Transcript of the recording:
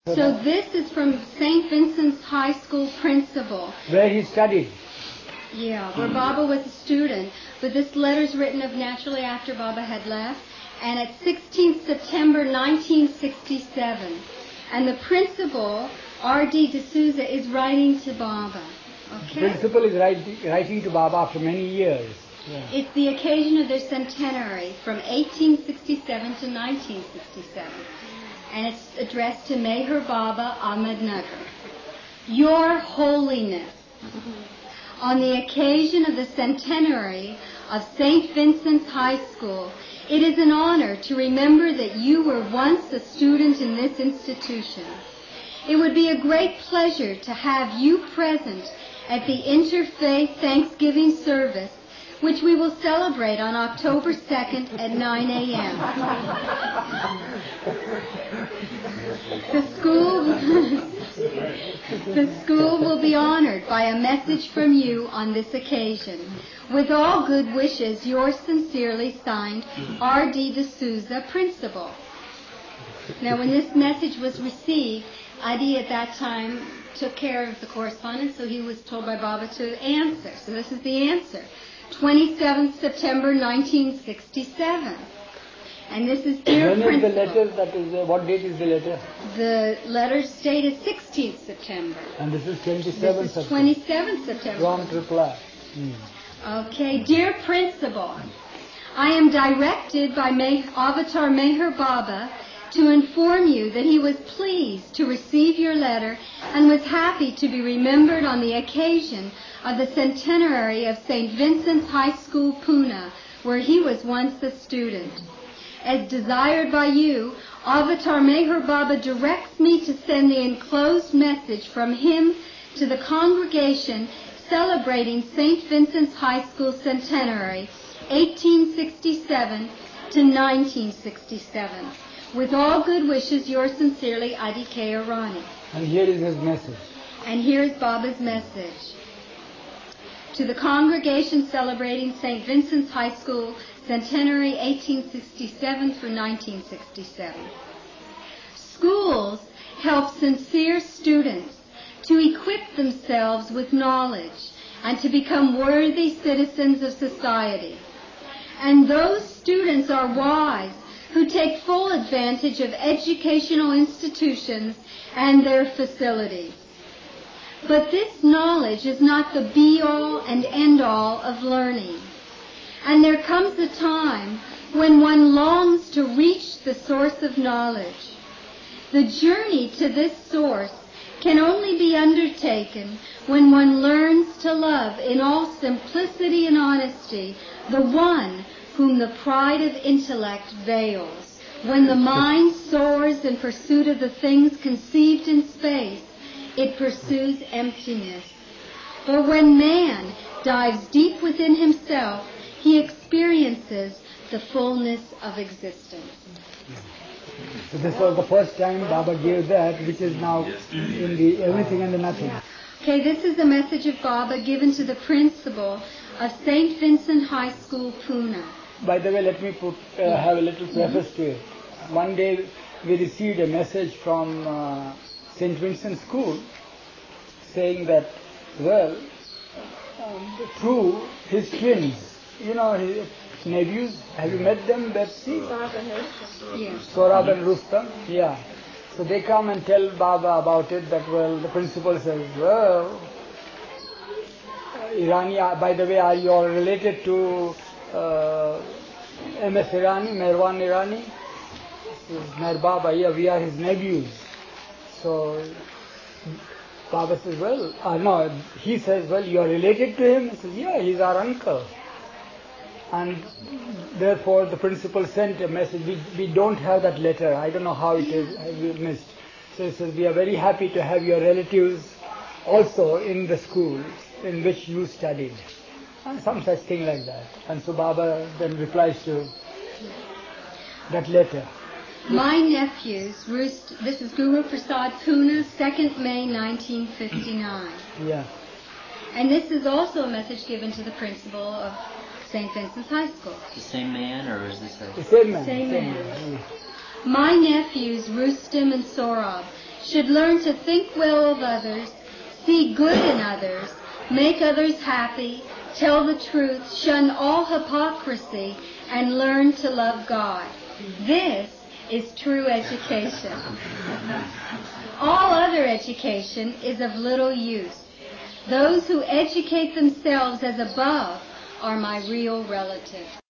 So this is from St. Vincent's High School principal. Where he studied. Yeah, where Baba was a student. But this letter's written of naturally after Baba had left. And it's 16th September 1967. And the principal, R.D. D'Souza, is writing to Baba. Okay? The principal is writing to Baba after many years. Yeah. It's the occasion of their centenary from 1867 to 1967. And it's addressed to Meher Baba Ahmednagar. Your Holiness, on the occasion of the centenary of St. Vincent's High School, it is an honor to remember that you were once a student in this institution. It would be a great pleasure to have you present at the Interfaith Thanksgiving service, which we will celebrate on October 2nd at 9 a.m. The school will be honored by a message from you on this occasion. With all good wishes, yours sincerely signed, R.D. D'Souza, Principal. Now, when this message was received, Adi at that time took care of the correspondence, so he was told by Baba to answer. So this is the answer. 27th September 1967. And this is dear When Principal. is the letter? That is, what date is the letter? The letter's date is 16th September. And this is 27th This is September. 27th September. Prompt reply. Okay, dear Principal, I am directed by Avatar Meher Baba to inform you that he was pleased to receive your letter and was happy to be remembered on the occasion of the centenary of St. Vincent's High School, Pune, where he was once a student. As desired by you, Avatar Meher Baba directs me to send the enclosed message from him to the congregation celebrating St. Vincent's High School centenary, 1867 to 1967. With all good wishes, yours sincerely, I.D.K. Arani. And here is his message. And here is Baba's message. To the congregation celebrating St. Vincent's High School centenary, 1867 through 1967. Schools help sincere students to equip themselves with knowledge and to become worthy citizens of society. And those students are wise who take full advantage of educational institutions and their facilities. But this knowledge is not the be-all and end-all of learning. And there comes a time when one longs to reach the source of knowledge. The journey to this source can only be undertaken when one learns to love in all simplicity and honesty the one whom the pride of intellect veils. When the mind soars in pursuit of the things conceived in space, it pursues emptiness. But when man dives deep within himself, he experiences the fullness of existence. So this was the first time Baba gave that, which is now in the everything and the nothing. Okay, this is a message of Baba given to the principal of St. Vincent High School, Pune. By the way, let me have a little preface to it. One day we received a message from St. Vincent School saying that, well, through his twins, you know, his nephews, have you met them, Betsy? Yes. Saurabh and Rustam, yeah. So they come and tell Baba about it, that, well, the principal says, well, Irani, by the way, are you all related to M.S. Irani, Mehraban Irani? Meher Baba, yeah, we are his nephews. So Baba says, well, no, he says, well, you are related to him? He says, yeah, he's our uncle. And therefore the principal sent a message. We don't have that letter. I don't know how it is. We missed. So he says, we are very happy to have your relatives also in the school in which you studied. And some such thing like that. And so Baba then replies to that letter. My nephews, this is Guru Prasad Pune, 2nd May 1959. Yeah. And this is also a message given to the principal of St. Vincent's High School. The same man, or is this a... The same man. Same man. My nephews, Rustam and Saurabh, should learn to think well of others, see good in others, make others happy, tell the truth, shun all hypocrisy, and learn to love God. This is true education. All other education is of little use. Those who educate themselves as above are my real relatives.